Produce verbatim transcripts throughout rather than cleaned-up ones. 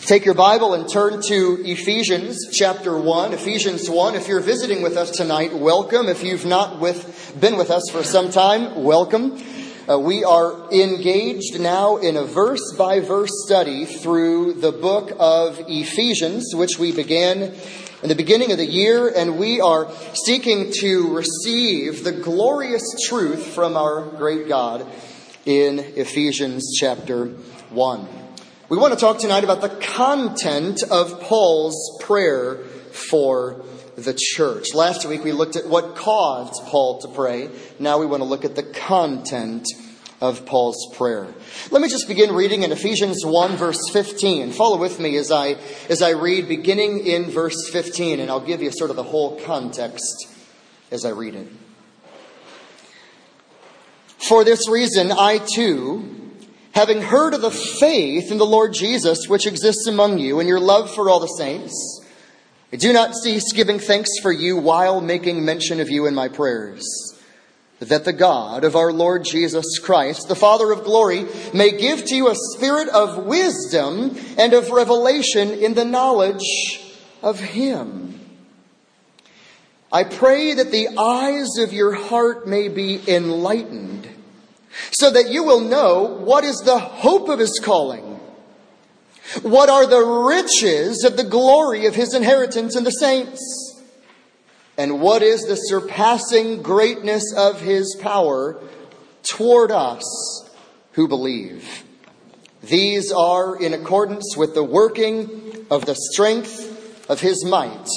Take your Bible and turn to Ephesians chapter one. Ephesians one. If you're visiting with us tonight, welcome. If you've not with, been with us for some time, welcome. Uh, we are engaged now in a verse-by-verse study through the book of Ephesians, which we began in the beginning of the year, and we are seeking to receive the glorious truth from our great God in Ephesians chapter one. We want to talk tonight about the content of Paul's prayer for the church. Last week we looked at what caused Paul to pray. Now we want to look at the content of Paul's prayer. Let me just begin reading in Ephesians one verse fifteen. Follow with me as I as I read beginning in verse fifteen, and I'll give you sort of the whole context as I read it. For this reason I too, having heard of the faith in the Lord Jesus which exists among you and your love for all the saints, I do not cease giving thanks for you while making mention of you in my prayers, that the God of our Lord Jesus Christ, the Father of glory, may give to you a spirit of wisdom and of revelation in the knowledge of Him. I pray that the eyes of your heart may be enlightened, so that you will know what is the hope of His calling, what are the riches of the glory of His inheritance in the saints, and what is the surpassing greatness of His power toward us who believe. These are in accordance with the working of the strength of His might,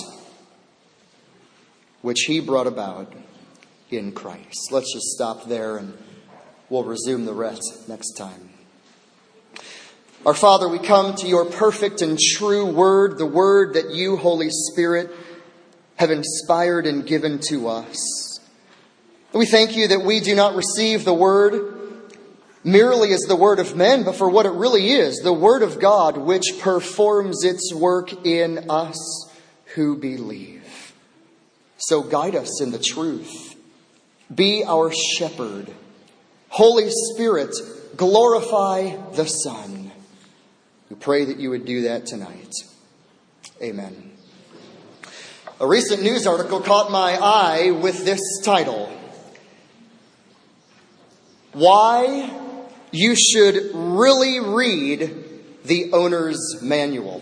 which He brought about in Christ. Let's just stop there and we'll resume the rest next time. Our Father, we come to your perfect and true word, the word that you, Holy Spirit, have inspired and given to us. We thank you that we do not receive the word merely as the word of men, but for what it really is, the word of God, which performs its work in us who believe. So guide us in the truth. Be our shepherd. Holy Spirit, glorify the Son. We pray that you would do that tonight. Amen. A recent news article caught my eye with this title: Why you should really read the owner's manual.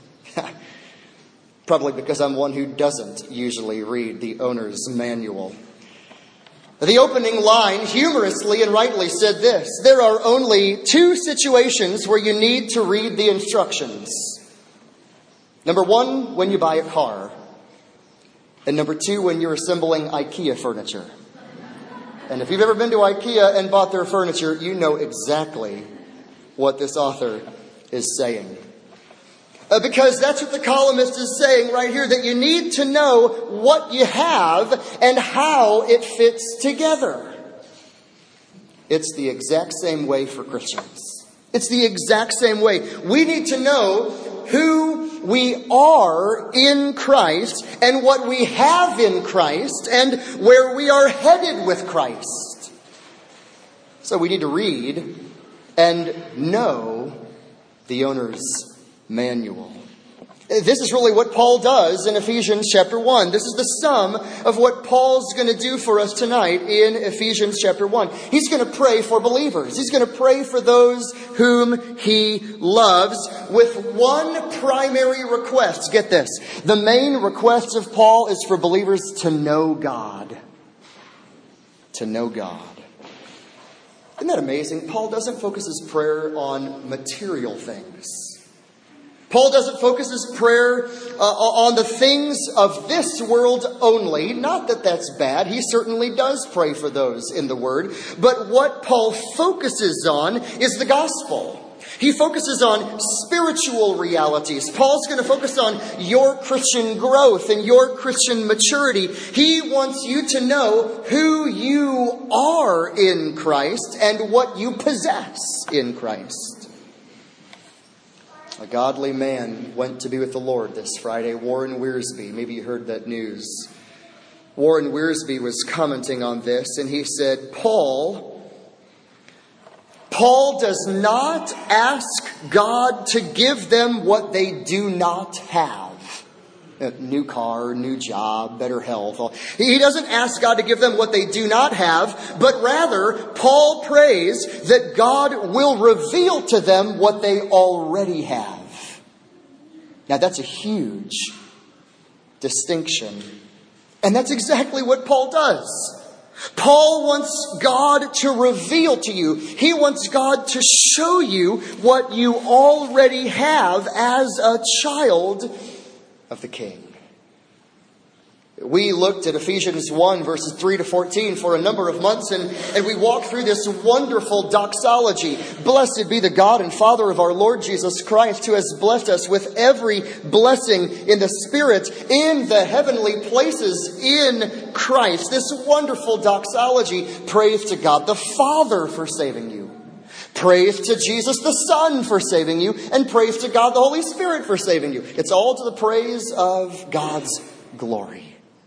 Probably because I'm one who doesn't usually read the owner's manual. The opening line humorously and rightly said this: there are only two situations where you need to read the instructions. Number one, when you buy a car. And number two, when you're assembling IKEA furniture. And if you've ever been to IKEA and bought their furniture, you know exactly what this author is saying. Uh, because that's what the columnist is saying right here, that you need to know what you have and how it fits together. It's the exact same way for Christians. It's the exact same way. We need to know who we are in Christ and what we have in Christ and where we are headed with Christ. So we need to read and know the owner's manual. This is really what Paul does in Ephesians chapter one. This is the sum of what Paul's going to do for us tonight in Ephesians chapter one. He's going to pray for believers. He's going to pray for those whom he loves with one primary request. Get this. The main request of Paul is for believers to know God. To know God. Isn't that amazing? Paul doesn't focus his prayer on material things. Paul doesn't focus his prayer uh, on the things of this world only. Not that that's bad. He certainly does pray for those in the Word. But what Paul focuses on is the gospel. He focuses on spiritual realities. Paul's going to focus on your Christian growth and your Christian maturity. He wants you to know who you are in Christ and what you possess in Christ. A godly man went to be with the Lord this Friday, Warren Wiersbe. Maybe you heard that news. Warren Wiersbe was commenting on this, and he said, Paul, Paul does not ask God to give them what they do not have. A new car, new job, better health. He doesn't ask God to give them what they do not have, but rather, Paul prays that God will reveal to them what they already have. Now that's a huge distinction. And that's exactly what Paul does. Paul wants God to reveal to you. He wants God to show you what you already have as a child of the King. We looked at Ephesians one, verses three to fourteen for a number of months, and, and we walked through this wonderful doxology. Blessed be the God and Father of our Lord Jesus Christ, who has blessed us with every blessing in the Spirit in the heavenly places in Christ. This wonderful doxology. Praise to God the Father for saving you. Praise to Jesus the Son for saving you. And praise to God the Holy Spirit for saving you. It's all to the praise of God's glory.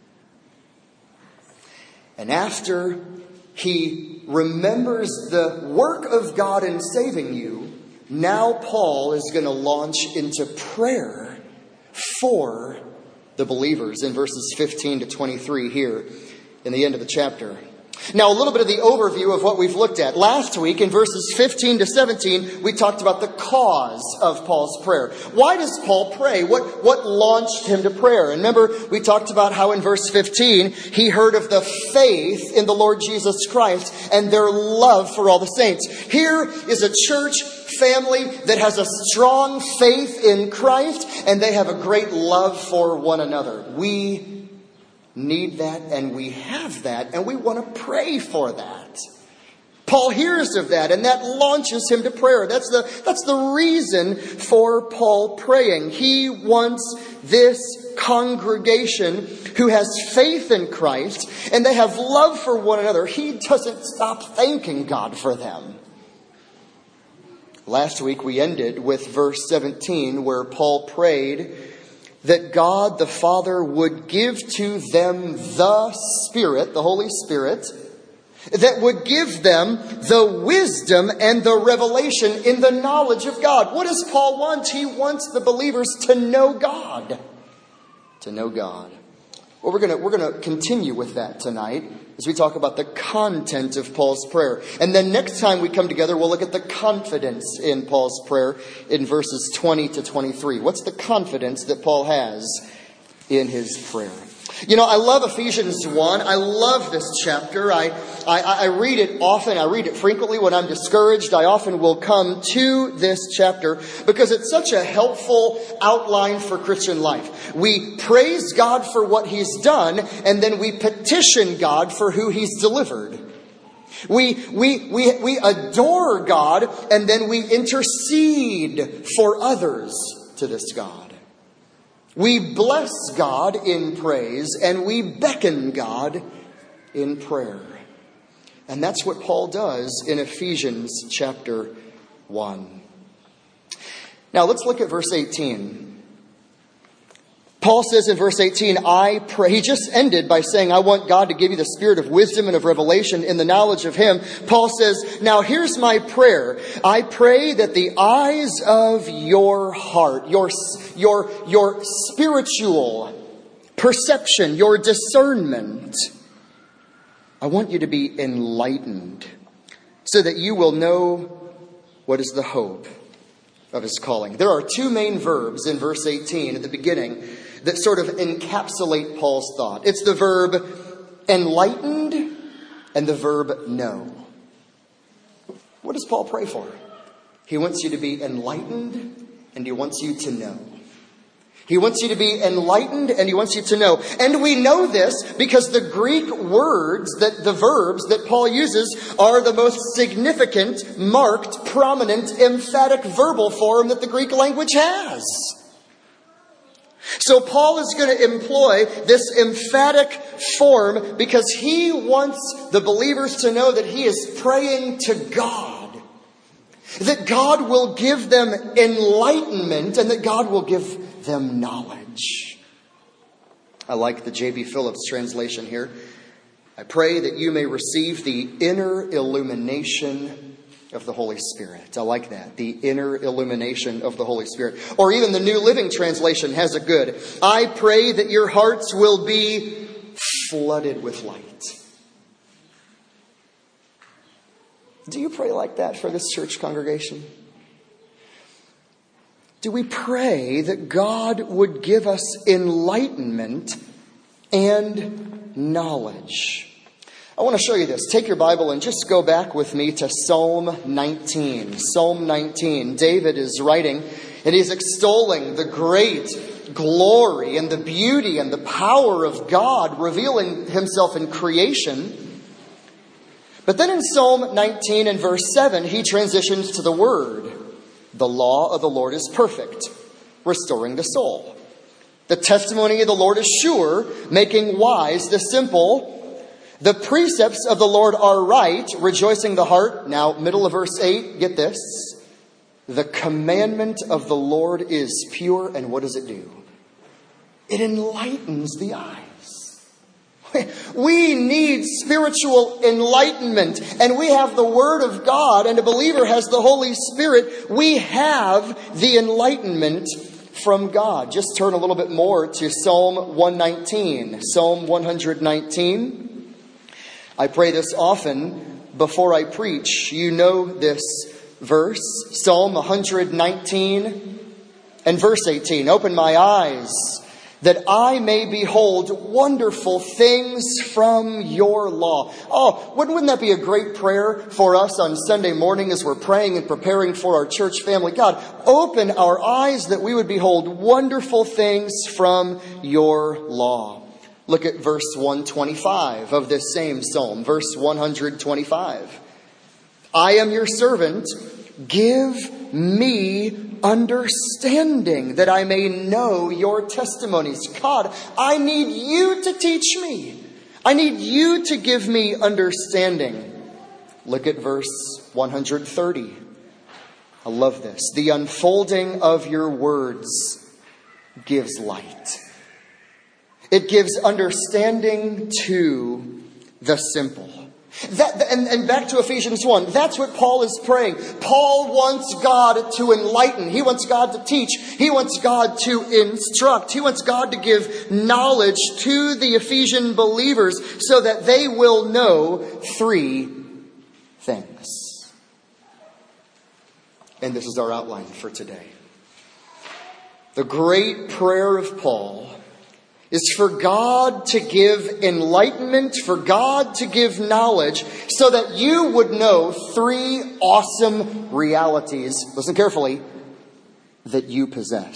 And after he remembers the work of God in saving you, now Paul is going to launch into prayer for the believers in verses fifteen to twenty-three here in the end of the chapter. Now, a little bit of the overview of what we've looked at. Last week, in verses fifteen to seventeen, we talked about the cause of Paul's prayer. Why does Paul pray? What, what launched him to prayer? And remember, we talked about how in verse fifteen, he heard of the faith in the Lord Jesus Christ and their love for all the saints. Here is a church family that has a strong faith in Christ, and they have a great love for one another. We need that, and we have that, and we want to pray for that. Paul hears of that, and that launches him to prayer. That's the, that's the reason for Paul praying. He wants this congregation who has faith in Christ, and they have love for one another. He doesn't stop thanking God for them. Last week we ended with verse seventeen, where Paul prayed that God the Father would give to them the Spirit, the Holy Spirit, that would give them the wisdom and the revelation in the knowledge of God. What does Paul want? He wants the believers to know God. To know God. Well, we're going to we're going to continue with that tonight as we talk about the content of Paul's prayer. And then next time we come together, we'll look at the confidence in Paul's prayer in verses twenty to twenty-three. What's the confidence that Paul has in his prayer? You know, I love Ephesians one. I love this chapter. I, I, I read it often. I read it frequently when I'm discouraged. I often will come to this chapter because it's such a helpful outline for Christian life. We praise God for what He's done, and then we petition God for who He's delivered. We, we, we, we adore God, and then we intercede for others to this God. We bless God in praise, and we beckon God in prayer. And that's what Paul does in Ephesians chapter one. Now let's look at verse eighteen. Paul says in verse eighteen, I pray. He just ended by saying, I want God to give you the spirit of wisdom and of revelation in the knowledge of Him. Paul says, now here's my prayer. I pray that the eyes of your heart, your, your, your spiritual perception, your discernment, I want you to be enlightened so that you will know what is the hope of His calling. There are two main verbs in verse eighteen at the beginning that sort of encapsulate Paul's thought. It's the verb enlightened and the verb know. What does Paul pray for? He wants you to be enlightened and he wants you to know. He wants you to be enlightened and he wants you to know. And we know this because the Greek words, that the verbs that Paul uses are the most significant, marked, prominent, emphatic verbal form that the Greek language has. So Paul is going to employ this emphatic form because he wants the believers to know that he is praying to God. That God will give them enlightenment and that God will give them knowledge. I like the J B Phillips translation here. I pray that you may receive the inner illumination of the Holy Spirit. I like that. The inner illumination of the Holy Spirit. Or even the New Living Translation has a good. I pray that your hearts will be flooded with light. Do you pray like that for this church congregation? Do we pray that God would give us enlightenment and knowledge? I want to show you this. Take your Bible and just go back with me to Psalm nineteen. Psalm nineteen. David is writing and he's extolling the great glory and the beauty and the power of God, revealing himself in creation. But then in Psalm nineteen and verse seven, he transitions to the word. The law of the Lord is perfect, restoring the soul. The testimony of the Lord is sure, making wise the simple. The precepts of the Lord are right, rejoicing the heart. Now, middle of verse eight, get this. The commandment of the Lord is pure, and what does it do? It enlightens the eyes. We need spiritual enlightenment, and we have the Word of God, and a believer has the Holy Spirit. We have the enlightenment from God. Just turn a little bit more to Psalm one nineteen. Psalm one nineteen. I pray this often before I preach. You know this verse. Psalm one nineteen and verse eighteen. Open my eyes, that I may behold wonderful things from your law. Oh, wouldn't that be a great prayer for us on Sunday morning as we're praying and preparing for our church family? God, open our eyes that we would behold wonderful things from your law. Look at verse one twenty-five of this same psalm. Verse one twenty-five. I am your servant. Give me understanding that I may know your testimonies. God, I need you to teach me. I need you to give me understanding. Look at verse one thirty. I love this. The unfolding of your words gives light. It gives understanding to the simple. That, and, and back to Ephesians one. That's what Paul is praying. Paul wants God to enlighten. He wants God to teach. He wants God to instruct. He wants God to give knowledge to the Ephesian believers so that they will know three things. And this is our outline for today. The great prayer of Paul is for God to give enlightenment, for God to give knowledge, so that you would know three awesome realities, listen carefully, that you possess.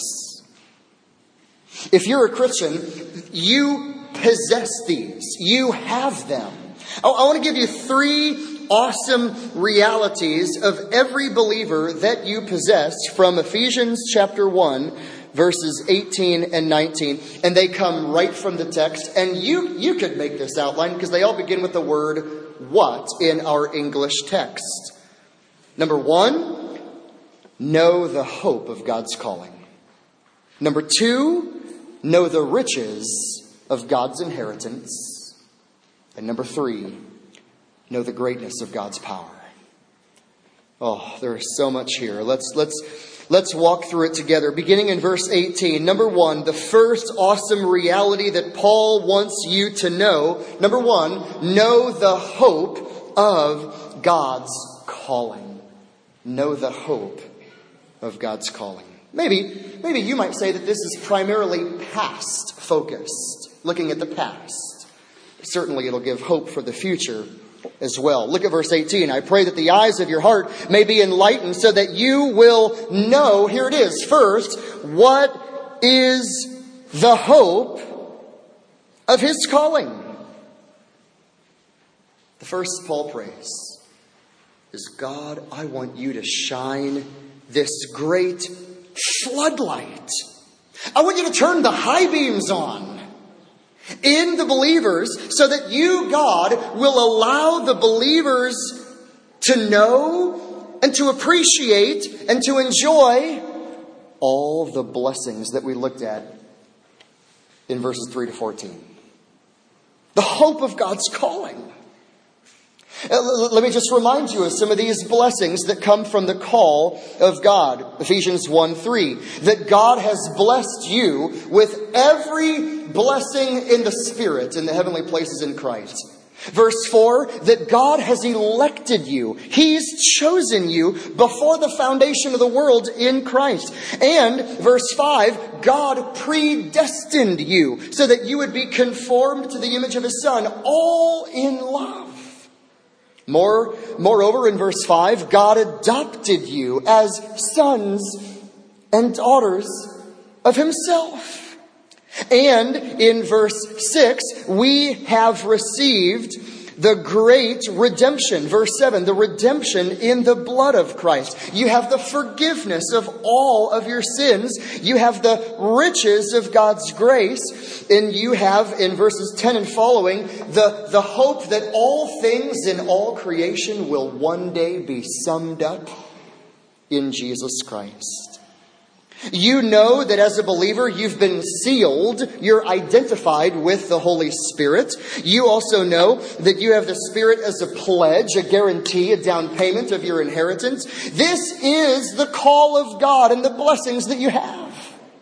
If you're a Christian, you possess these. You have them. I, I want to give you three awesome realities of every believer that you possess from Ephesians chapter one, verses eighteen and nineteen, and they come right from the text. And you, you could make this outline because they all begin with the word what in our English text. Number one, know the hope of God's calling. Number two, know the riches of God's inheritance. And number three, know the greatness of God's power. Oh, there is so much here. Let's, let's, Let's walk through it together. Beginning in verse eighteen. Number one, the first awesome reality that Paul wants you to know. Number one, know the hope of God's calling. Know the hope of God's calling. Maybe, maybe you might say that this is primarily past focused. Looking at the past. Certainly it'll give hope for the future as well. Look at verse eighteen. I pray that the eyes of your heart may be enlightened so that you will know, here it is, first, what is the hope of his calling. The first Paul prays is, God, I want you to shine this great floodlight. I want you to turn the high beams on in the believers so that you, God, will allow the believers to know and to appreciate and to enjoy all the blessings that we looked at in verses three to fourteen. The hope of God's calling. Let me just remind you of some of these blessings that come from the call of God. Ephesians one three, that God has blessed you with every blessing in the Spirit in the heavenly places in Christ. Verse four, that God has elected you. He's chosen you before the foundation of the world in Christ. And verse five, God predestined you so that you would be conformed to the image of His Son, all in love. More, moreover, in verse five, God adopted you as sons and daughters of Himself. And in verse six, we have received the great redemption. Verse seven, the redemption in the blood of Christ. You have the forgiveness of all of your sins. You have the riches of God's grace. And you have, in verses ten and following, the, the hope that all things in all creation will one day be summed up in Jesus Christ. You know that as a believer, you've been sealed. You're identified with the Holy Spirit. You also know that you have the Spirit as a pledge, a guarantee, a down payment of your inheritance. This is the call of God and the blessings that you have.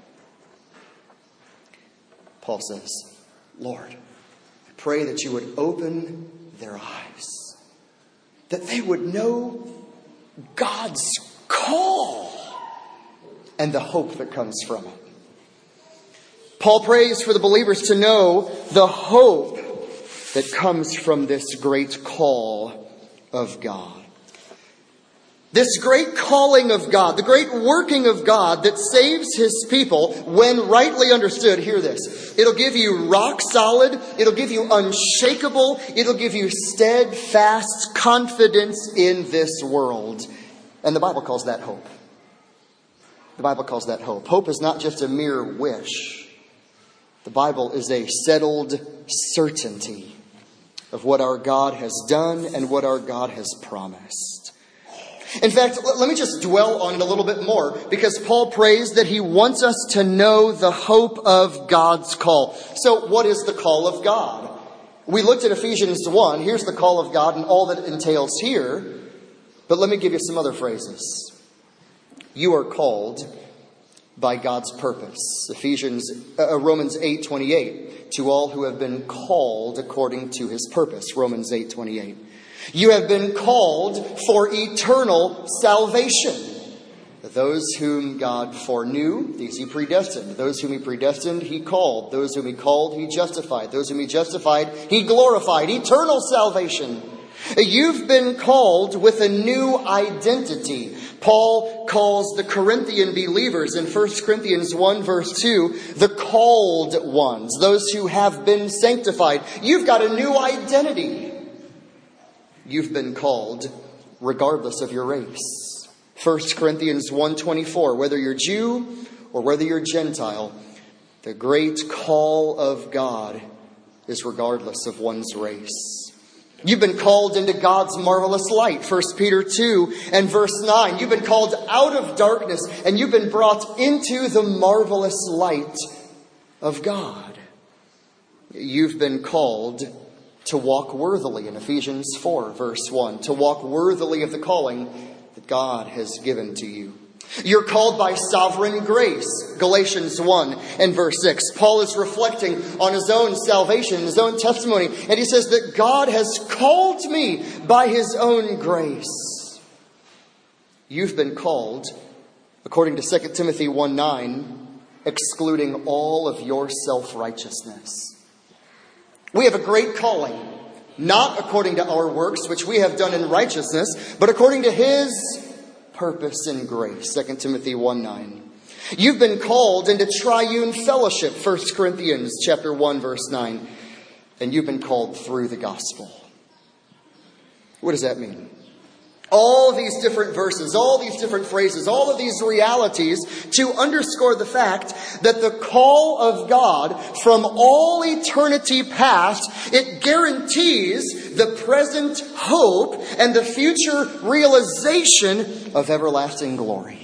Paul says, Lord, I pray that you would open their eyes, that they would know God's call and the hope that comes from it. Paul prays for the believers to know the hope that comes from this great call of God. This great calling of God, the great working of God that saves His people when rightly understood. Hear this. It'll give you rock solid. It'll give you unshakable. It'll give you steadfast confidence in this world. And the Bible calls that hope. The Bible calls that hope. Hope is not just a mere wish. The Bible is a settled certainty of what our God has done and what our God has promised. In fact, let me just dwell on it a little bit more, because Paul prays that he wants us to know the hope of God's call. So what is the call of God? We looked at Ephesians one. Here's the call of God and all that it entails here. But let me give you some other phrases. You are called by God's purpose. Ephesians, uh, Romans eight twenty-eight. To all who have been called according to His purpose. Romans eight twenty-eight. You have been called for eternal salvation. Those whom God foreknew, these He predestined. Those whom He predestined, He called. Those whom He called, He justified. Those whom He justified, He glorified. Eternal salvation. You've been called with a new identity. Paul calls the Corinthian believers in First Corinthians one verse two, the called ones, those who have been sanctified. You've got a new identity. You've been called regardless of your race. First Corinthians one twenty-four, whether you're Jew or whether you're Gentile, the great call of God is regardless of one's race. You've been called into God's marvelous light. First Peter two and verse nine. You've been called out of darkness and you've been brought into the marvelous light of God. You've been called to walk worthily in Ephesians four verse one. To walk worthily of the calling that God has given to you. You're called by sovereign grace. Galatians one and verse six. Paul is reflecting on his own salvation, his own testimony. And he says that God has called me by His own grace. You've been called, according to Second Timothy one nine, excluding all of your self-righteousness. We have a great calling, not according to our works, which we have done in righteousness, but according to His purpose and grace. Second Timothy one nine. You've been called into triune fellowship. First Corinthians chapter one verse nine. And you've been called through the gospel. What does that mean? All these different verses, all these different phrases, all of these realities to underscore the fact that the call of God from all eternity past, it guarantees the present hope and the future realization of everlasting glory.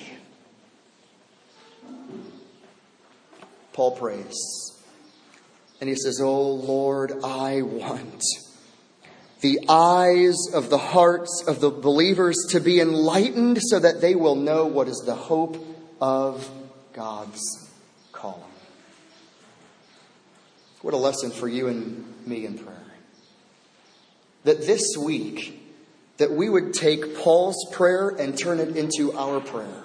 Paul prays, and he says, "Oh Lord, I want the eyes of the hearts of the believers to be enlightened so that they will know what is the hope of God's calling. What a lesson for you and me in prayer. That this week, that we would take Paul's prayer and turn it into our prayer.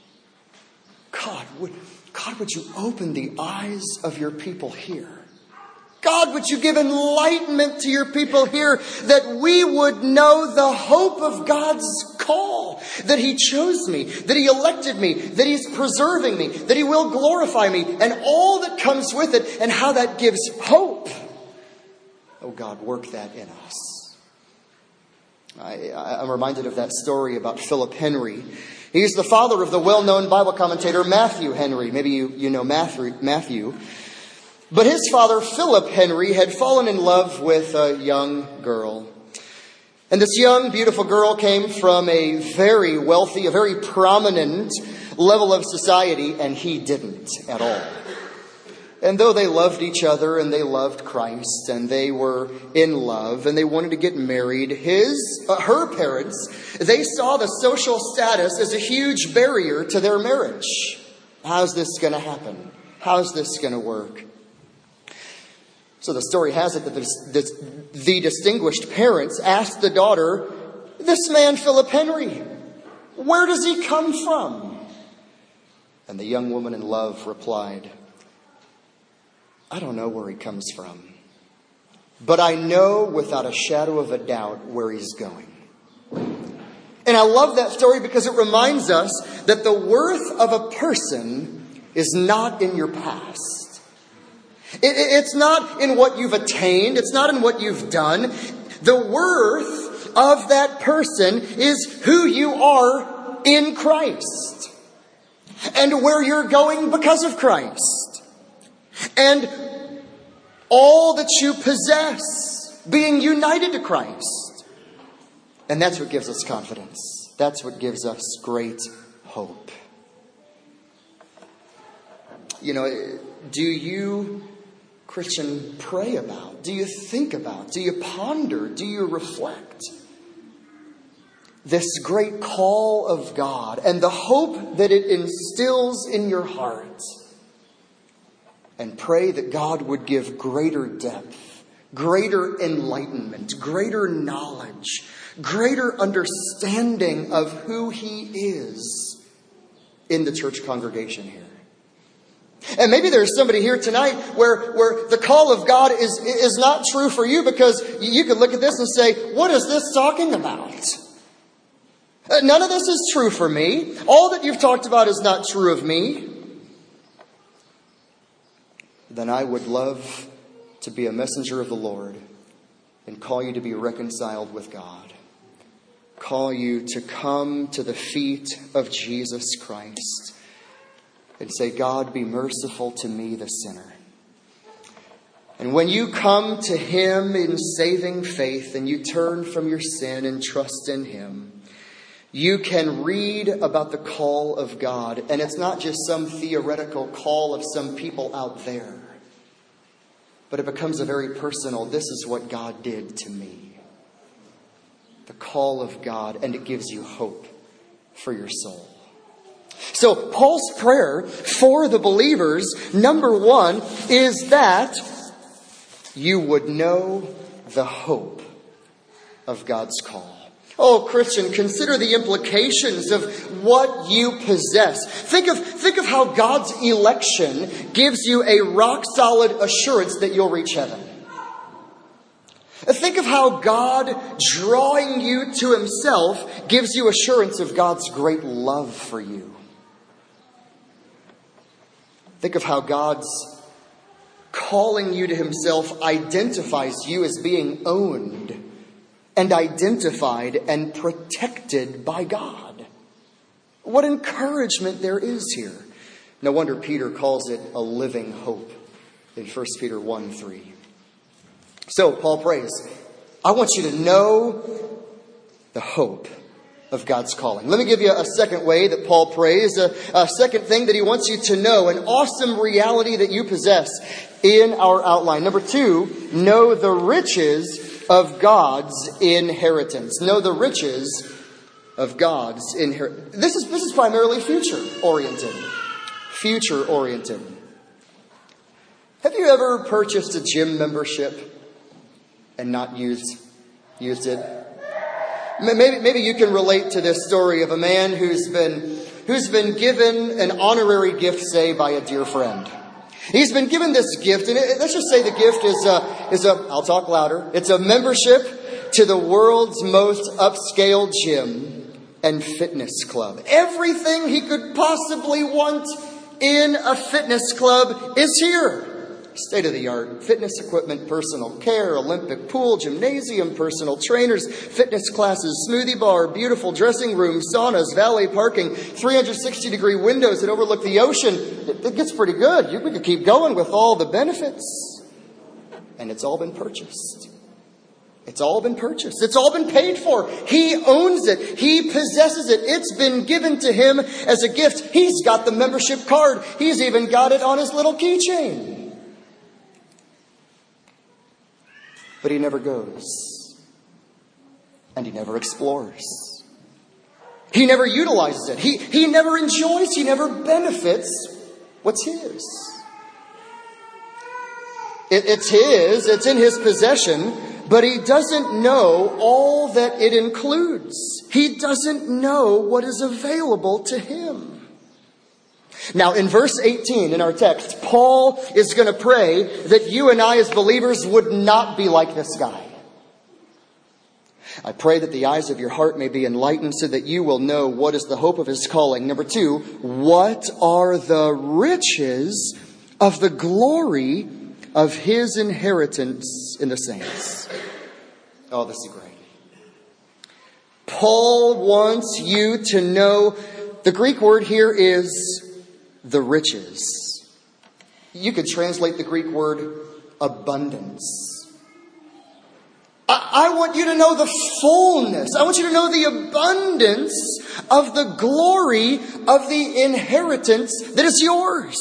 God, would, God, would you open the eyes of your people here? God, would you give enlightenment to your people here that we would know the hope of God's call, that He chose me, that He elected me, that He's preserving me, that He will glorify me, and all that comes with it, and how that gives hope. Oh God, work that in us. I, I'm reminded of that story about Philip Henry. He's the father of the well-known Bible commentator Matthew Henry. Maybe you, you know Matthew. Matthew. But his father, Philip Henry, had fallen in love with a young girl. And this young, beautiful girl came from a very wealthy, a very prominent level of society, and he didn't at all. And though they loved each other and they loved Christ and they were in love and they wanted to get married, his, uh, her parents, they saw the social status as a huge barrier to their marriage. How's this going to happen? How's this going to work? So the story has it that the, the distinguished parents asked the daughter, "This man, Philip Henry, where does he come from?" And the young woman in love replied, "I don't know where he comes from, but I know without a shadow of a doubt where he's going." And I love that story because it reminds us that the worth of a person is not in your past. It, it's not in what you've attained. It's not in what you've done. The worth of that person is who you are in Christ and where you're going because of Christ. And all that you possess being united to Christ. And that's what gives us confidence. That's what gives us great hope. You know, do you, Christian, pray about? Do you think about? Do you ponder? Do you reflect? This great call of God and the hope that it instills in your heart. And pray that God would give greater depth, greater enlightenment, greater knowledge, greater understanding of who He is in the church congregation here. And maybe there's somebody here tonight where, where the call of God is, is not true for you, because you could look at this and say, what is this talking about? None of this is true for me. All that you've talked about is not true of me. Then I would love to be a messenger of the Lord and call you to be reconciled with God. Call you to come to the feet of Jesus Christ and say, God, be merciful to me, the sinner. And when you come to Him in saving faith and you turn from your sin and trust in Him, you can read about the call of God. And it's not just some theoretical call of some people out there, but it becomes a very personal, this is what God did to me. The call of God, and it gives you hope for your soul. So Paul's prayer for the believers, number one, is that you would know the hope of God's call. Oh, Christian, consider the implications of what you possess. Think of, think of how God's election gives you a rock-solid assurance that you'll reach heaven. Think of how God, drawing you to Himself, gives you assurance of God's great love for you. Think of how God's calling you to Himself identifies you as being owned and identified and protected by God. What encouragement there is here. No wonder Peter calls it a living hope in First Peter one three. So Paul prays, I want you to know the hope of God's calling. Let me give you a second way that Paul prays, a, a second thing that he wants you to know, an awesome reality that you possess in our outline. Number two, know the riches of God's inheritance. Know the riches of God's inheritance. This is, this is primarily future-oriented. Future-oriented. Have you ever purchased a gym membership and not used, used it? Maybe, maybe you can relate to this story of a man who's been, who's been given an honorary gift, say, by a dear friend. He's been given this gift, and it, let's just say the gift is a, is a, I'll talk louder, it's a membership to the world's most upscale gym and fitness club. Everything he could possibly want in a fitness club is here. State-of-the-art fitness equipment, personal care, Olympic pool, gymnasium, personal trainers, fitness classes, smoothie bar, beautiful dressing rooms, saunas, valet parking, three hundred sixty degree windows that overlook the ocean. It, it gets pretty good. You, we could keep going with all the benefits. And it's all been purchased. It's all been purchased. It's all been paid for. He owns it. He possesses it. It's been given to him as a gift. He's got the membership card. He's even got it on his little keychain. But he never goes. And he never explores. He never utilizes it. He, he never enjoys. He never benefits what's his. It, it's his. It's in his possession. But he doesn't know all that it includes. He doesn't know what is available to him. Now, in verse eighteen in our text, Paul is going to pray that you and I as believers would not be like this guy. I pray that the eyes of your heart may be enlightened so that you will know what is the hope of his calling. Number two, what are the riches of the glory of his inheritance in the saints? Oh, this is great. Paul wants you to know, the Greek word here is the riches. You could translate the Greek word abundance. I, I want you to know the fullness. I want you to know the abundance of the glory of the inheritance that is yours.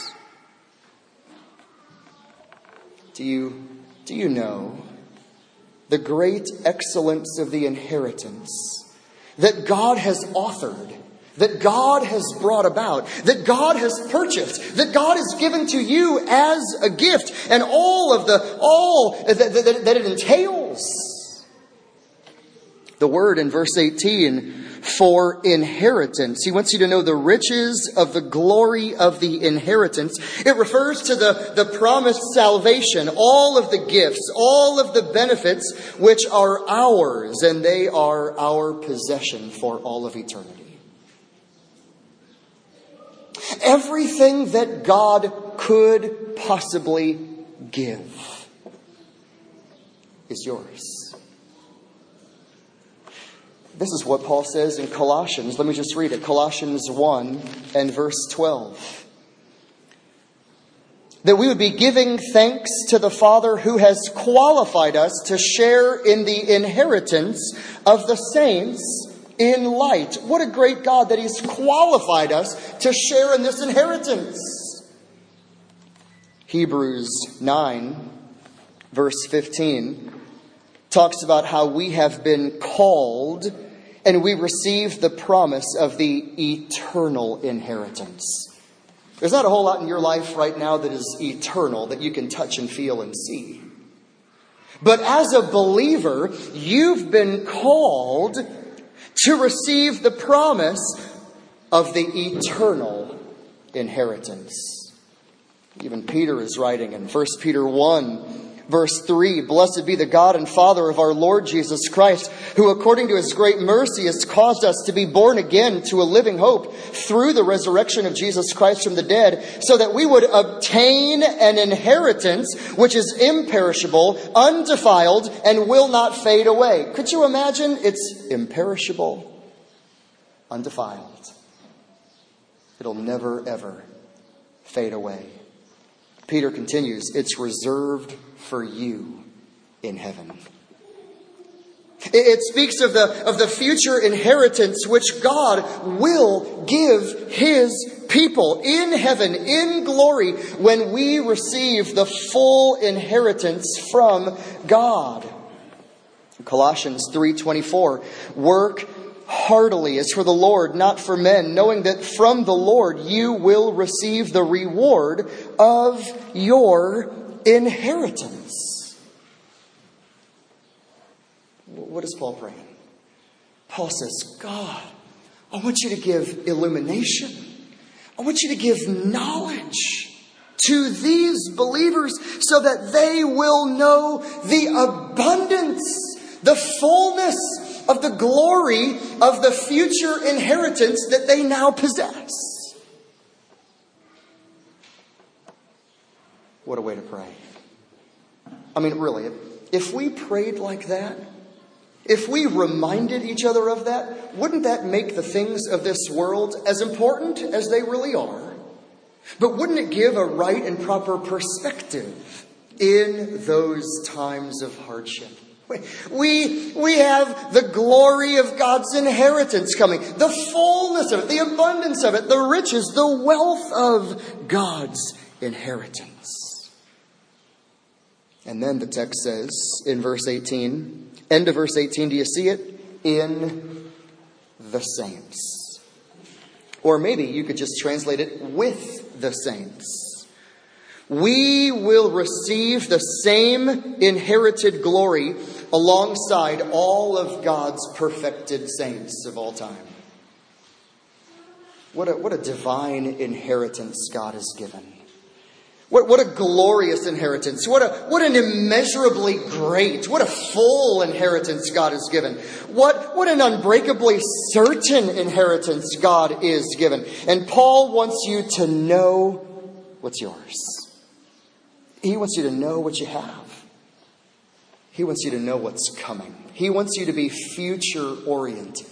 Do you, do you know the great excellence of the inheritance that God has authored, that God has brought about, that God has purchased, that God has given to you as a gift, and all of the, all that, that, that it entails? The word in verse eighteen, for inheritance. He wants you to know the riches of the glory of the inheritance. It refers to the, the promised salvation, all of the gifts, all of the benefits which are ours, and they are our possession for all of eternity. Everything that God could possibly give is yours. This is what Paul says in Colossians. Let me just read it. Colossians one and verse twelve. That we would be giving thanks to the Father who has qualified us to share in the inheritance of the saints in light. What a great God that He's qualified us to share in this inheritance. Hebrews nine, verse fifteen, talks about how we have been called and we receive the promise of the eternal inheritance. There's not a whole lot in your life right now that is eternal, that you can touch and feel and see. But as a believer, you've been called to receive the promise of the eternal inheritance. Even Peter is writing in First Peter one, verse three, blessed be the God and Father of our Lord Jesus Christ, who according to His great mercy has caused us to be born again to a living hope through the resurrection of Jesus Christ from the dead, so that we would obtain an inheritance which is imperishable, undefiled, and will not fade away. Could you imagine? It's imperishable, undefiled. It'll never, ever fade away. Peter continues, it's reserved for you in heaven. It speaks of the, of the future inheritance which God will give His people in heaven, in glory, when we receive the full inheritance from God. Colossians three twenty-four, work heartily as for the Lord, not for men, knowing that from the Lord you will receive the reward of your inheritance. What is Paul praying? Paul says, God, I want you to give illumination. I want you to give knowledge to these believers so that they will know the abundance, the fullness of the glory of the future inheritance that they now possess. What a way to pray. I mean, really, if we prayed like that, if we reminded each other of that, wouldn't that make the things of this world as important as they really are? But wouldn't it give a right and proper perspective in those times of hardship? We, we have the glory of God's inheritance coming, the fullness of it, the abundance of it, the riches, the wealth of God's inheritance. And then the text says in verse eighteen, end of verse eighteen, do you see it? In the saints. Or maybe you could just translate it with the saints. We will receive the same inherited glory alongside all of God's perfected saints of all time. What a, what a divine inheritance God has given. What, what a glorious inheritance. What a, what an immeasurably great, what a full inheritance God has given. What, what an unbreakably certain inheritance God is given. And Paul wants you to know what's yours. He wants you to know what you have. He wants you to know what's coming. He wants you to be future-oriented.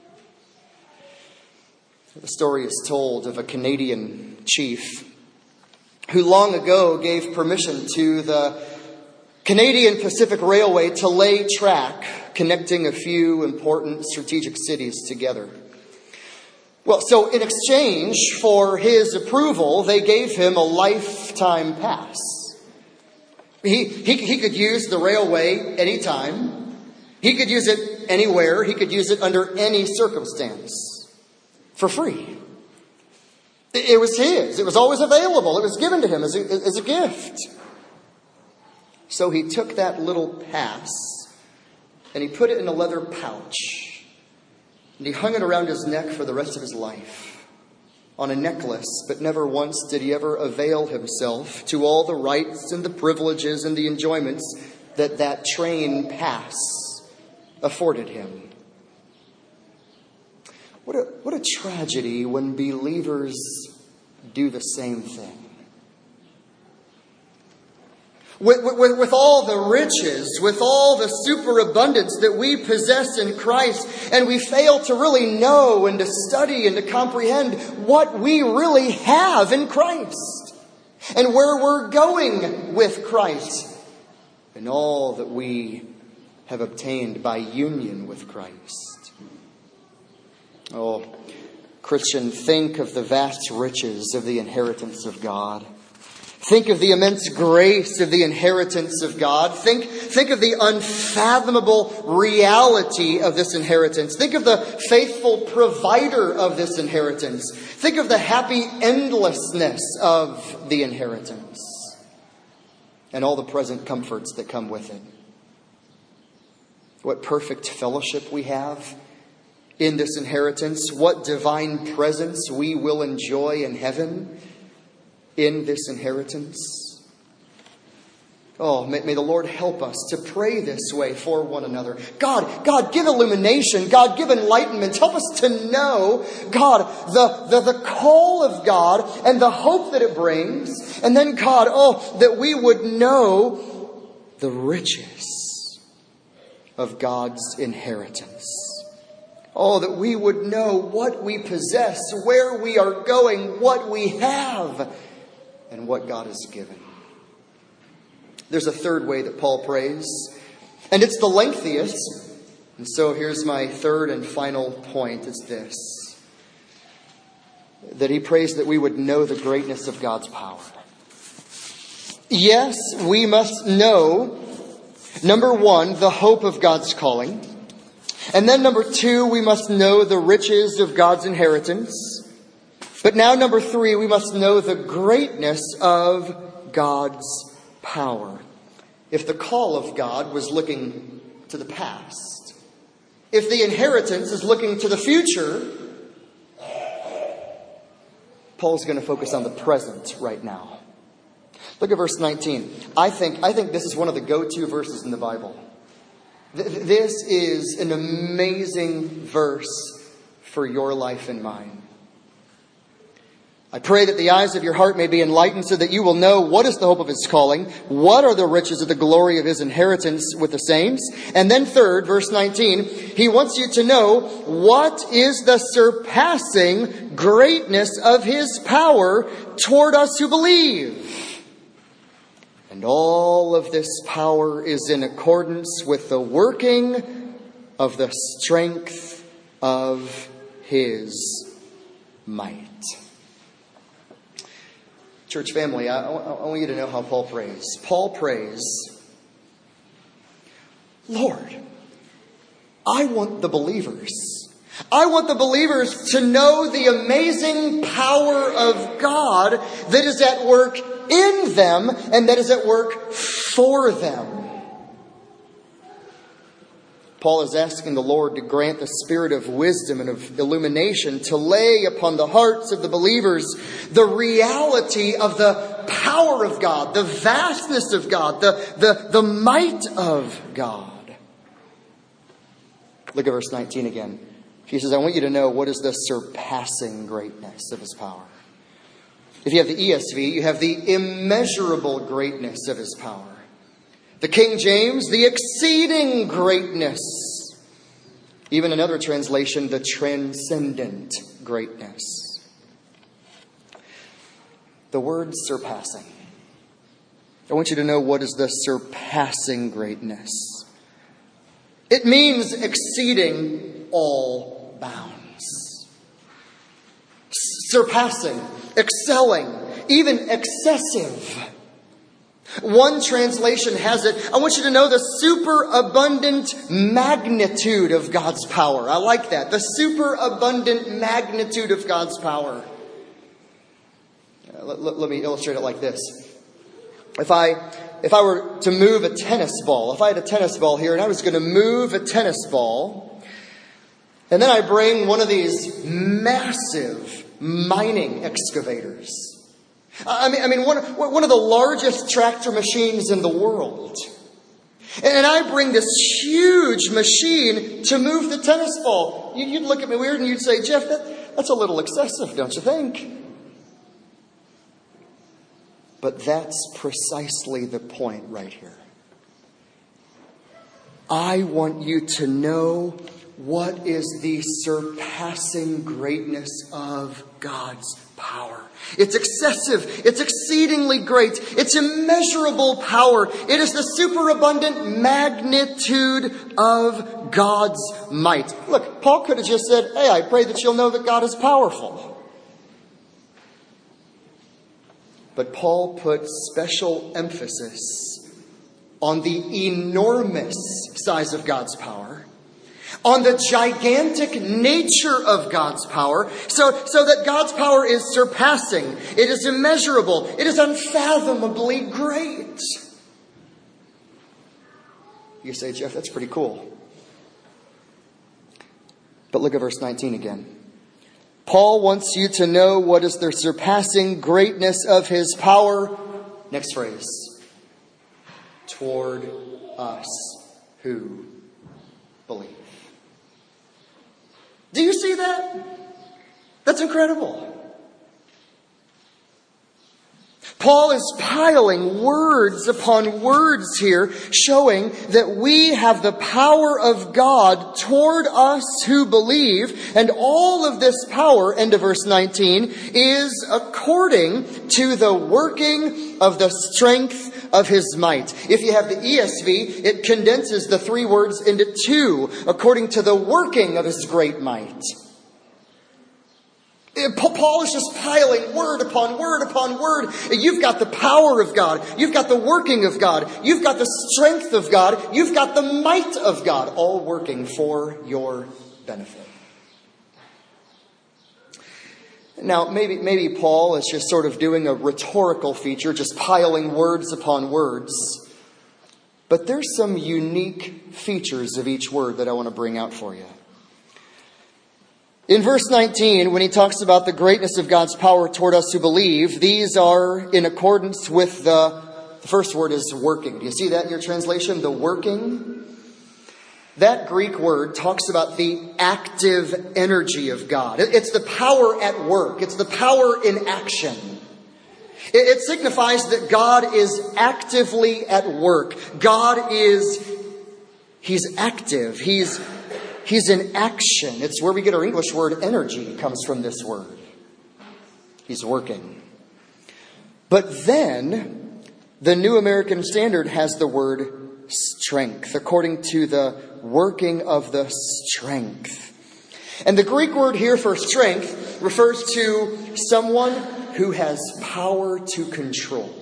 The story is told of a Canadian chief who long ago gave permission to the Canadian Pacific Railway to lay track connecting a few important strategic cities together. Well, so in exchange for his approval, they gave him a lifetime pass. He, he, he could use the railway anytime. He could use it anywhere. He could use it under any circumstance for free. It, it was his. It was always available. It was given to him as a, as a gift. So he took that little pass and he put it in a leather pouch. And he hung it around his neck for the rest of his life. On a necklace, but never once did he ever avail himself to all the rights and the privileges and the enjoyments that that train pass afforded him. What a, what a tragedy when believers do the same thing. With, with, with all the riches, with all the superabundance that we possess in Christ, and we fail to really know and to study and to comprehend what we really have in Christ and where we're going with Christ and all that we have obtained by union with Christ. Oh, Christian, think of the vast riches of the inheritance of God. Think of the immense grace of the inheritance of God. Think, think of the unfathomable reality of this inheritance. Think of the faithful provider of this inheritance. Think of the happy endlessness of the inheritance and all the present comforts that come with it. What perfect fellowship we have in this inheritance. What divine presence we will enjoy in heaven in this inheritance. Oh, may, may the Lord help us to pray this way for one another. God, God, give illumination. God, give enlightenment. Help us to know, God, the, the, the call of God and the hope that it brings. And then, God, oh, that we would know the riches of God's inheritance. Oh, that we would know what we possess, where we are going, what we have, and what God has given. There's a third way that Paul prays, and it's the lengthiest. And so here's my third and final point. It's this: that he prays that we would know the greatness of God's power. Yes, we must know Number one, the hope of God's calling. And then number two, we must know the riches of God's inheritance. But now number three, we must know the greatness of God's power. If the call of God was looking to the past, if the inheritance is looking to the future, Paul's going to focus on the present right now. Look at verse nineteen. I think, I think this is one of the go-to verses in the Bible. Th- this is an amazing verse for your life and mine. I pray that the eyes of your heart may be enlightened so that you will know what is the hope of His calling, what are the riches of the glory of His inheritance with the saints. And then third, verse nineteen, he wants you to know what is the surpassing greatness of His power toward us who believe. And all of this power is in accordance with the working of the strength of His might. Church family, I, I want you to know how Paul prays. Paul prays, Lord, I want the believers. I want the believers to know the amazing power of God that is at work in them and that is at work for them. Paul is asking the Lord to grant the spirit of wisdom and of illumination to lay upon the hearts of the believers the reality of the power of God, the vastness of God, the, the, the might of God. Look at verse nineteen again. He says, I want you to know what is the surpassing greatness of His power. If you have the E S V, you have the immeasurable greatness of His power. The King James, the exceeding greatness. Even another translation, the transcendent greatness. The word surpassing. I want you to know what is the surpassing greatness. It means exceeding all bounds. Surpassing, excelling, even excessive. One translation has it, I want you to know the superabundant magnitude of God's power. I like that. The superabundant magnitude of God's power. Uh, let, let, let me illustrate it like this. If I, if I were to move a tennis ball, if I had a tennis ball here and I was going to move a tennis ball, and then I bring one of these massive mining excavators. I mean, I mean, one, one of the largest tractor machines in the world. And I bring this huge machine to move the tennis ball. You'd look at me weird and you'd say, Jeff, that, that's a little excessive, don't you think? But that's precisely the point right here. I want you to know what is the surpassing greatness of God's power. It's excessive. It's exceedingly great. It's immeasurable power. It is the superabundant magnitude of God's might. Look, Paul could have just said, hey, I pray that you'll know that God is powerful. But Paul put special emphasis on the enormous size of God's power, on the gigantic nature of God's power, so, so that God's power is surpassing. It is immeasurable. It is unfathomably great. You say, Jeff, that's pretty cool. But look at verse nineteen again. Paul wants you to know what is the surpassing greatness of his power. Next phrase. Toward us who believe. Do you see that? That's incredible. Paul is piling words upon words here, showing that we have the power of God toward us who believe. And all of this power, end of verse nineteen, is according to the working of the strength of his might. If you have the E S V, it condenses the three words into two, according to the working of his great might. Paul is just piling word upon word upon word. You've got the power of God. You've got the working of God. You've got the strength of God. You've got the might of God, all working for your benefit. Now, maybe, maybe Paul is just sort of doing a rhetorical feature, just piling words upon words. But there's some unique features of each word that I want to bring out for you. In verse nineteen, when he talks about the greatness of God's power toward us who believe, these are in accordance with the, the first word is working. Do you see that in your translation? The working. That Greek word talks about the active energy of God. It's the power at work. It's the power in action. It signifies that God is actively at work. God is, He's active. He's, He's in action. It's where we get our English word energy comes from this word. He's working. But then, the New American Standard has the word strength, according to the working of the strength. And the Greek word here for strength refers to someone who has power to control.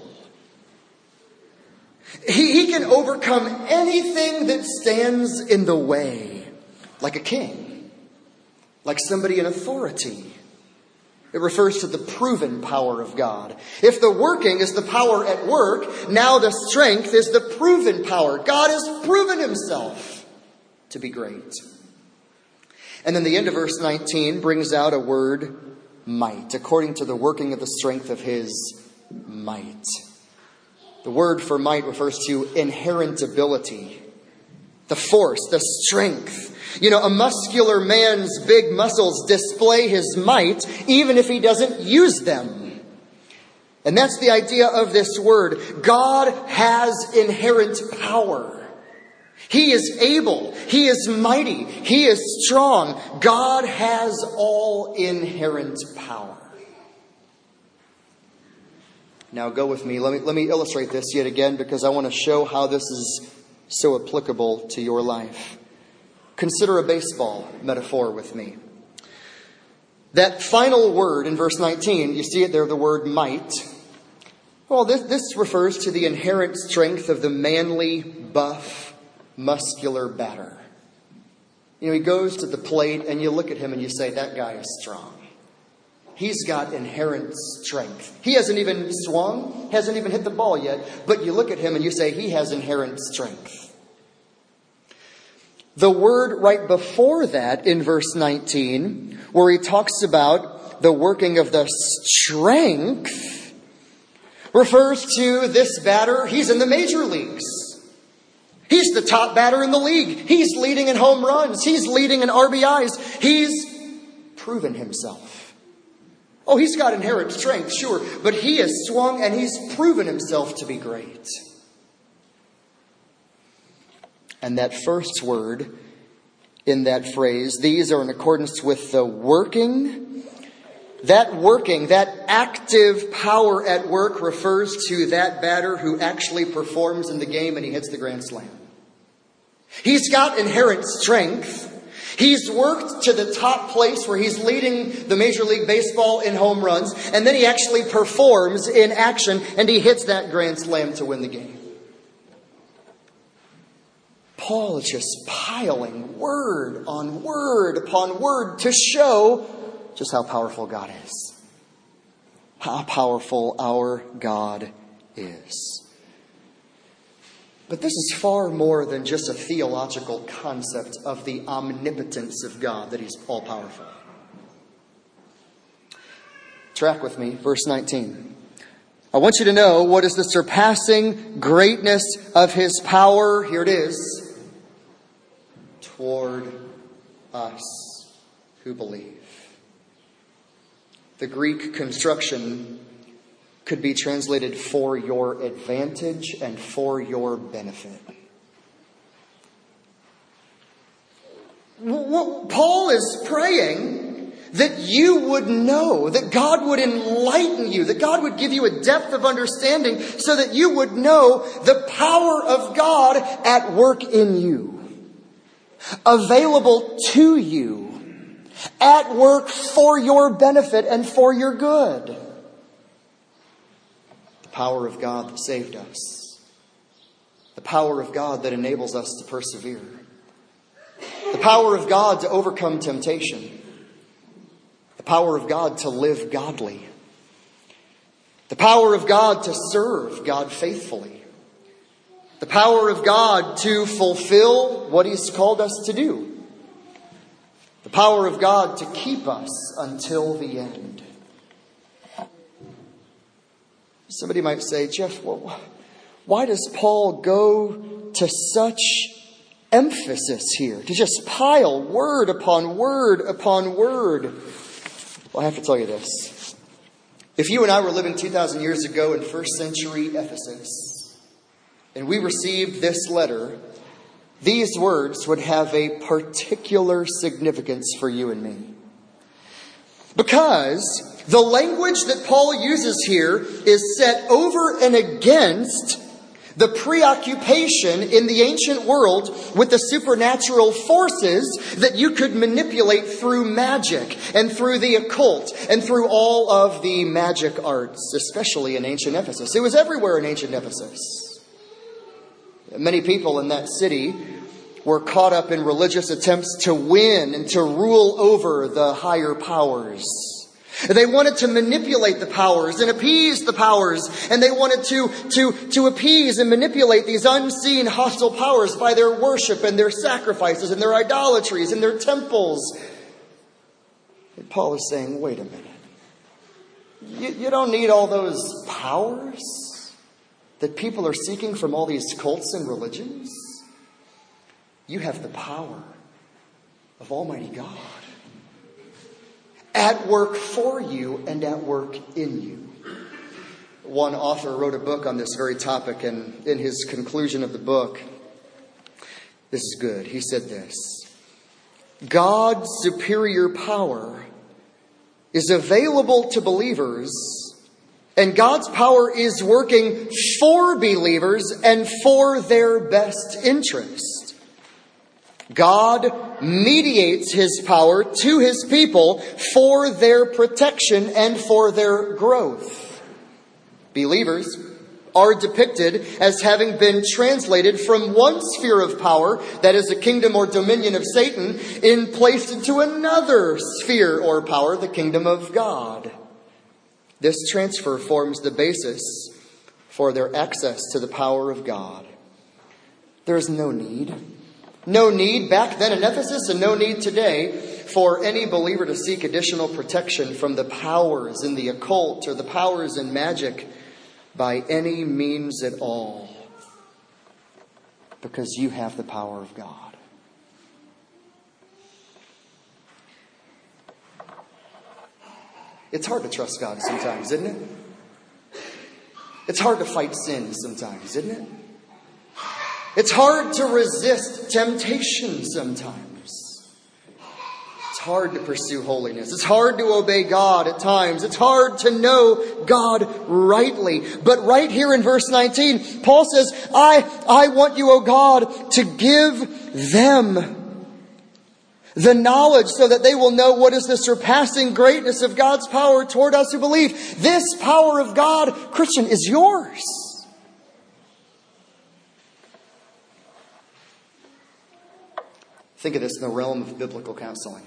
He, he can overcome anything that stands in the way, like a king, like somebody in authority. It refers to the proven power of God. If the working is the power at work, now the strength is the proven power. God has proven Himself to be great. And then the end of verse nineteen brings out a word, might, according to the working of the strength of His might. The word for might refers to inherent ability, the force, the strength. You know, a muscular man's big muscles display his might even if he doesn't use them. And that's the idea of this word. God has inherent power. He is able. He is mighty. He is strong. God has all inherent power. Now go with me. Let me, let me illustrate this yet again because I want to show how this is so applicable to your life. Consider a baseball metaphor with me. That final word in verse nineteen, you see it there, the word might. Well, this, this refers to the inherent strength of the manly, buff, muscular batter. You know, he goes to the plate and you look at him and you say, that guy is strong. He's got inherent strength. He hasn't even swung, hasn't even hit the ball yet, but you look at him and you say, he has inherent strength. The word right before that in verse nineteen, where he talks about the working of the strength, refers to this batter. He's in the major leagues. He's the top batter in the league. He's leading in home runs. He's leading in R B Is. He's proven himself. Oh, he's got inherent strength, sure, but he has swung and he's proven himself to be great. And that first word in that phrase, these are in accordance with the working. That working, that active power at work refers to that batter who actually performs in the game and he hits the grand slam. He's got inherent strength. He's worked to the top place where he's leading the Major League Baseball in home runs, and then he actually performs in action and he hits that grand slam to win the game. Paul is just piling word on word upon word to show just how powerful God is. How powerful our God is. But this is far more than just a theological concept of the omnipotence of God, that He's all-powerful. Track with me, verse nineteen. I want you to know what is the surpassing greatness of His power. Here it is. Toward us who believe. The Greek construction could be translated for your advantage and for your benefit. Paul is praying that you would know, that God would enlighten you, that God would give you a depth of understanding so that you would know the power of God at work in you, available to you, at work for your benefit and for your good. The power of God that saved us. The power of God that enables us to persevere. The power of God to overcome temptation. The power of God to live godly. The power of God to serve God faithfully. The power of God to fulfill what He's called us to do. The power of God to keep us until the end. Somebody might say, Jeff, well, why does Paul go to such emphasis here? To just pile word upon word upon word? Well, I have to tell you this. If you and I were living two thousand years ago in first century Ephesus, and we received this letter, these words would have a particular significance for you and me. Because the language that Paul uses here is set over and against the preoccupation in the ancient world with the supernatural forces that you could manipulate through magic and through the occult and through all of the magic arts, especially in ancient Ephesus. It was everywhere in ancient Ephesus. Many people in that city were caught up in religious attempts to win and to rule over the higher powers. They wanted to manipulate the powers and appease the powers. And they wanted to, to, to appease and manipulate these unseen hostile powers by their worship and their sacrifices and their idolatries and their temples. And Paul is saying, wait a minute. You, you don't need all those powers that people are seeking from all these cults and religions. You have the power of Almighty God at work for you and at work in you. One author wrote a book on this very topic, and in his conclusion of the book, this is good. He said this: God's superior power is available to believers, and God's power is working for believers and for their best interest. God mediates His power to His people for their protection and for their growth. Believers are depicted as having been translated from one sphere of power, that is the kingdom or dominion of Satan, and placed into another sphere or power, the kingdom of God. This transfer forms the basis for their access to the power of God. There is no need No need back then in Ephesus, and no need today for any believer to seek additional protection from the powers in the occult or the powers in magic by any means at all. Because you have the power of God. It's hard to trust God sometimes, isn't it? It's hard to fight sin sometimes, isn't it? It's hard to resist temptation sometimes. It's hard to pursue holiness. It's hard to obey God at times. It's hard to know God rightly. But right here in verse nineteen, Paul says, I, I want you, O God, to give them the knowledge so that they will know what is the surpassing greatness of God's power toward us who believe. This power of God, Christian, is yours. Think of this in the realm of biblical counseling.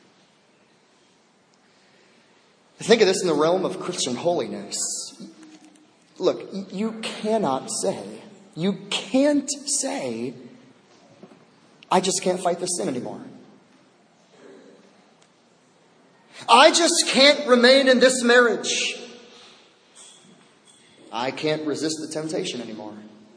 Think of this in the realm of Christian holiness. Look, you cannot say, you can't say, I just can't fight the sin anymore. I just can't remain in this marriage. I can't resist the temptation anymore.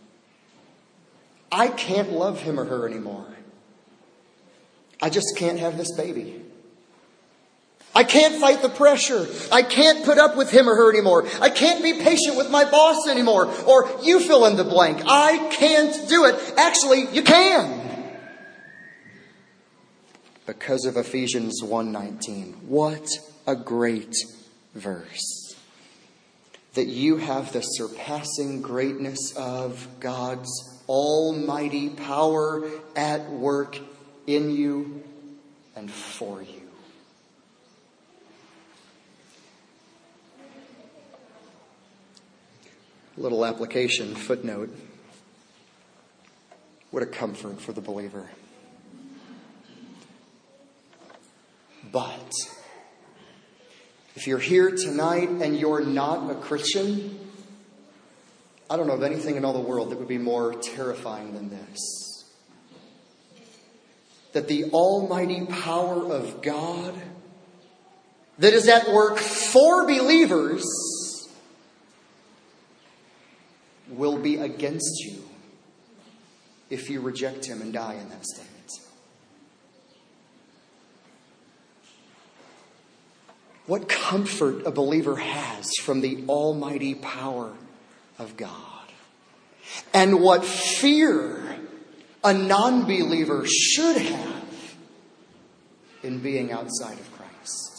I can't love him or her anymore. I just can't have this baby. I can't fight the pressure. I can't put up with him or her anymore. I can't be patient with my boss anymore. Or you fill in the blank. I can't do it. Actually, you can. Because of Ephesians one nineteen. What a great verse. That you have the surpassing greatness of God's almighty power at work in you and for you. Little application footnote. What a comfort for the believer. But if you're here tonight and you're not a Christian, I don't know of anything in all the world that would be more terrifying than this. That the almighty power of God that is at work for believers will be against you if you reject Him and die in that state. What comfort a believer has from the almighty power of God. And what fear a non-believer should have in being outside of Christ.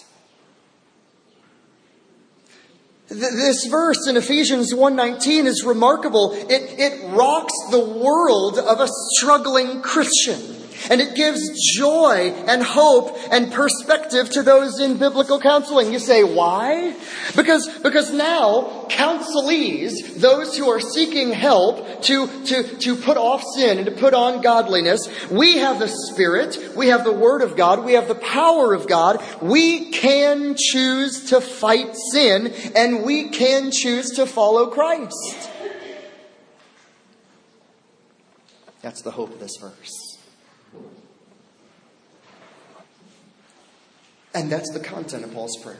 This verse in Ephesians one nineteen is remarkable. It, it rocks the world of a struggling Christian. And it gives joy and hope and perspective to those in biblical counseling. You say, why? Because, because now counselees, those who are seeking help to, to, to put off sin and to put on godliness, we have the Spirit, we have the Word of God, we have the power of God. We can choose to fight sin and we can choose to follow Christ. That's the hope of this verse. And that's the content of Paul's prayer.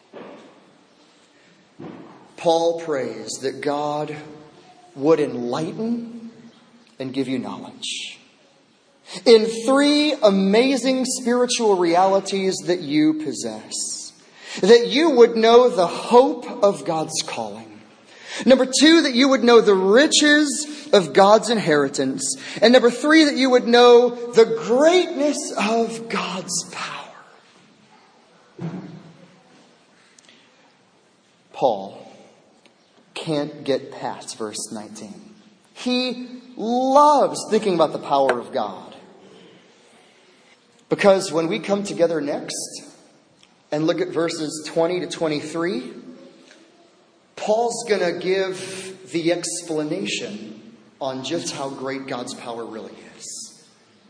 Paul prays that God would enlighten and give you knowledge in three amazing spiritual realities that you possess. That you would know the hope of God's calling. Number two, that you would know the riches of God's inheritance. And number three, that you would know the greatness of God's power. Paul can't get past verse nineteen. He loves thinking about the power of God. Because when we come together next and look at verses twenty to twenty-three, Paul's going to give the explanation on just how great God's power really is.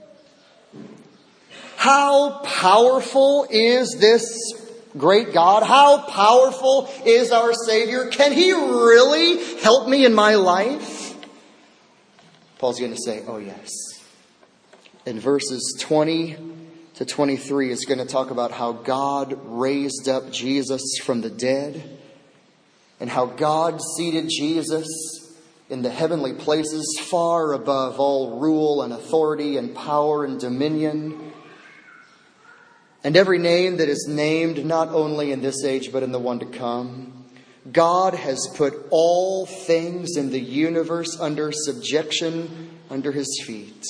How powerful is this great God? How powerful is our Savior? Can He really help me in my life? Paul's going to say, oh yes. In verses twenty to twenty-three, it's going to talk about how God raised up Jesus from the dead and how God seated Jesus in the heavenly places far above all rule and authority and power and dominion. And every name that is named, not only in this age, but in the one to come. God has put all things in the universe under subjection under His feet.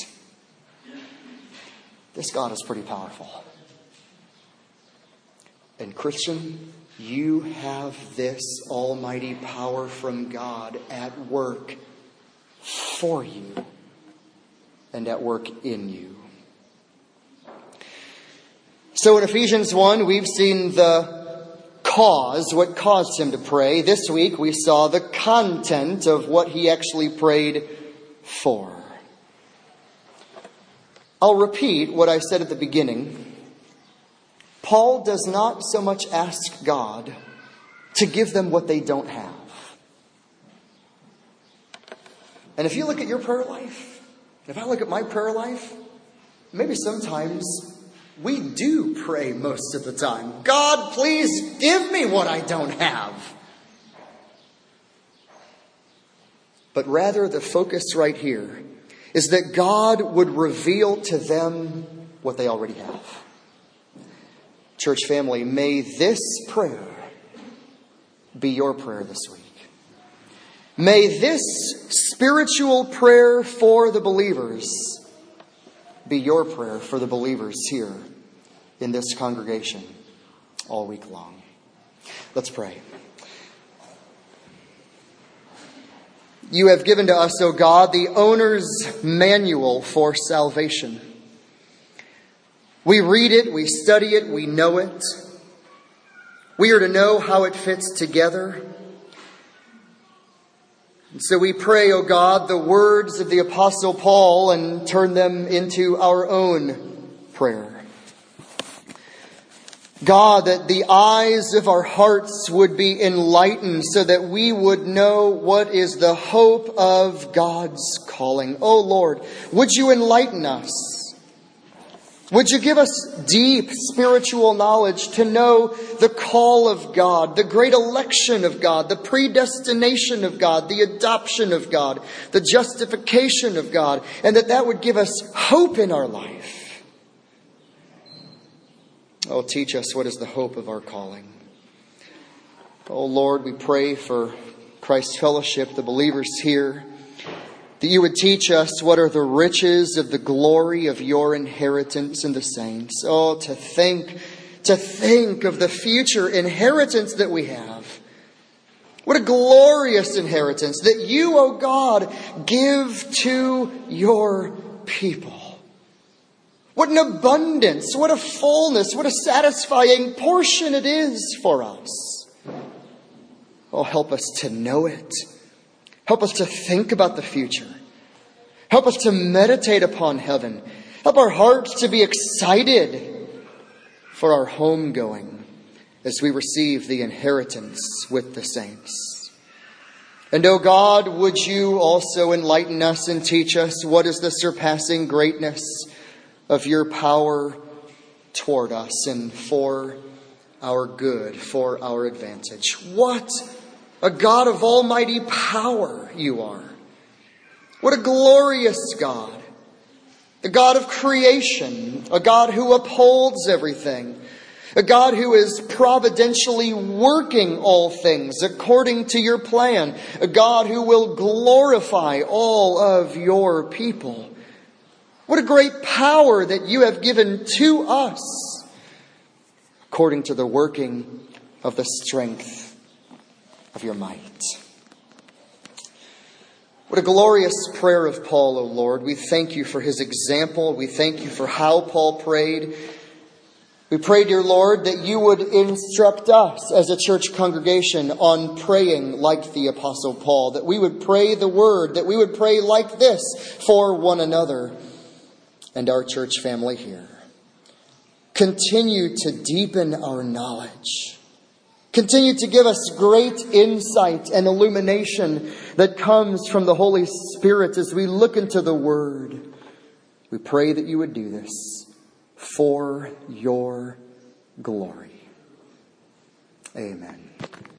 This God is pretty powerful. And Christian, you have this almighty power from God at work for you and at work in you. So in Ephesians one, we've seen the cause, what caused him to pray. This week, we saw the content of what he actually prayed for. I'll repeat what I said at the beginning. Paul does not so much ask God to give them what they don't have. And if you look at your prayer life, if I look at my prayer life, maybe sometimes we do pray most of the time. God, please give me what I don't have. But rather the focus right here is that God would reveal to them what they already have. Church family, may this prayer be your prayer this week. May this spiritual prayer for the believers be your prayer for the believers here in this congregation all week long. Let's pray. You have given to us, O God, the owner's manual for salvation. We read it, we study it, we know it. We are to know how it fits together. And so we pray, O God, the words of the Apostle Paul and turn them into our own prayer. God, that the eyes of our hearts would be enlightened so that we would know what is the hope of God's calling. Oh Lord, would you enlighten us? Would you give us deep spiritual knowledge to know the call of God, the great election of God, the predestination of God, the adoption of God, the justification of God, and that that would give us hope in our life. Oh, teach us what is the hope of our calling. Oh, Lord, we pray for Christ's fellowship, the believers here, that you would teach us what are the riches of the glory of your inheritance in the saints. Oh, to think, to think of the future inheritance that we have. What a glorious inheritance that you, oh God, give to your people. What an abundance, what a fullness, what a satisfying portion it is for us. Oh, help us to know it. Help us to think about the future. Help us to meditate upon heaven. Help our hearts to be excited for our homegoing as we receive the inheritance with the saints. And, oh God, would you also enlighten us and teach us what is the surpassing greatness of your power toward us and for our good, for our advantage. What a God of almighty power you are. What a glorious God. The God of creation. A God who upholds everything. A God who is providentially working all things according to your plan. A God who will glorify all of your people. What a great power that you have given to us according to the working of the strength of your might. What a glorious prayer of Paul, O Lord. We thank you for his example. We thank you for how Paul prayed. We pray, dear Lord, that you would instruct us as a church congregation on praying like the Apostle Paul, that we would pray the word, that we would pray like this for one another and our church family here. Continue to deepen our knowledge. Continue to give us great insight and illumination that comes from the Holy Spirit as we look into the Word. We pray that you would do this for your glory. Amen.